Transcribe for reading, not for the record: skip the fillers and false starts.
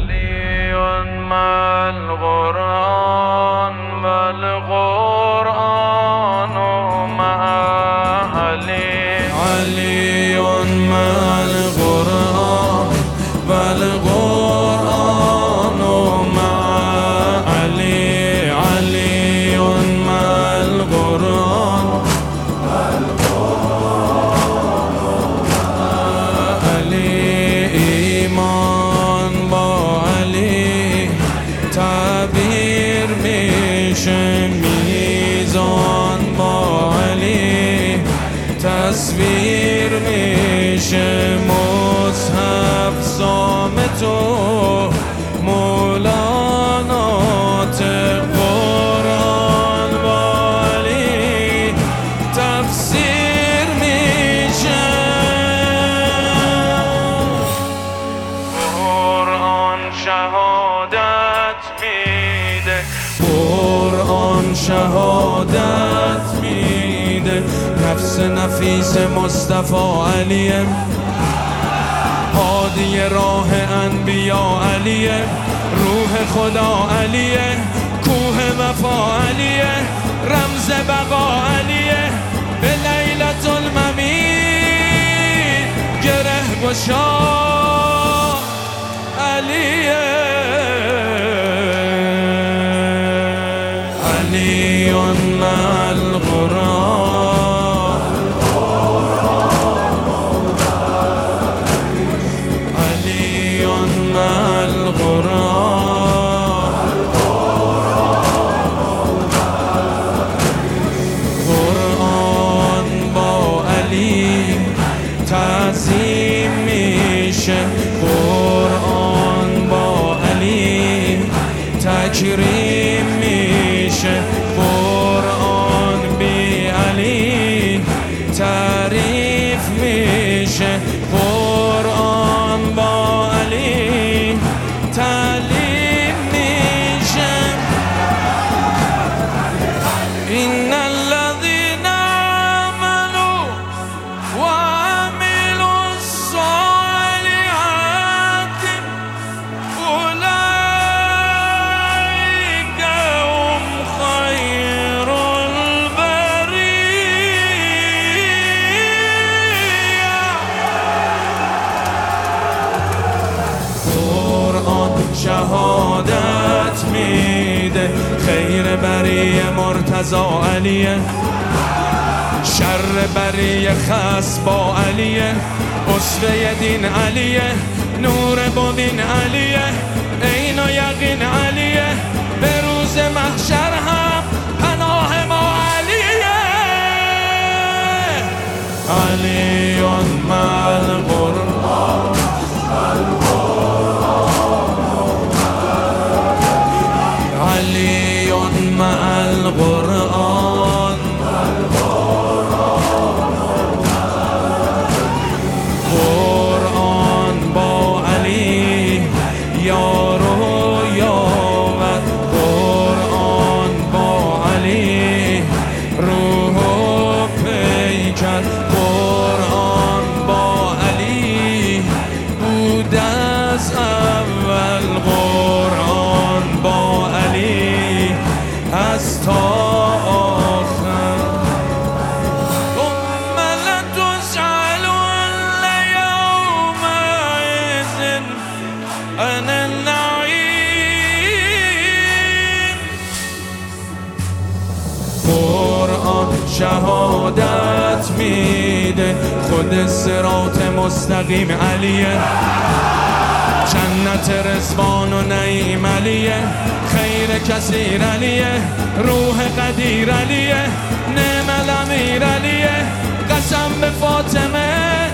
علی مع القرآن و القرآن مع علی، علی مع القرآن و القرآن مع علی، علی مع القرآن و القرآن مع علی. ایمان با علی تعبیر میشه، میزان با علی تصویر میشه، مصحف صامت و مولانات قرآن با علی تفسیر میشه. قرآن شهادت میده، قرآن شهادت میده، نفس نفیس مصطفی علیه، هادی راه انبیا علیه، روح خدا علیه، کوه وفا علیه، رمز بقا علیه، به لیلة الممید گره گشا علیه، علی مع القرآن، علی مع القرآن، قرآن با علی تعظیم میشه، قرآن با علی تکریم میشه، قرآن بی علی تعریف میشه، قرآن با علی تعلیم میشه. این الذین آمنوا و عملوا الصالحات اولئک هم خیر البریة. قرآن شهادت میده، خیر بریه مرتضی علیه، شر بریه خس با علیه، اسوه دین علیه، نور مبین علیه، عین و یقین علیه، به روز محشر هم پناه ما علیه، علی مع القرآن، علی مع القرآن، قرآن با علی یار و یاور، قرآن با علی روح و پیکر، قرآن با علی بود از اول، قرآن با علی از تا آخر. ثم لتسألن يومئذ عن النعيم. قرآن شهادت میده، خود صراط مستقیم علیه، جنت رضوان و نعیم علیه، خیر کثیر علیه، روح قدیر علیه، نعم الامیر علیه، قسم به فاطمه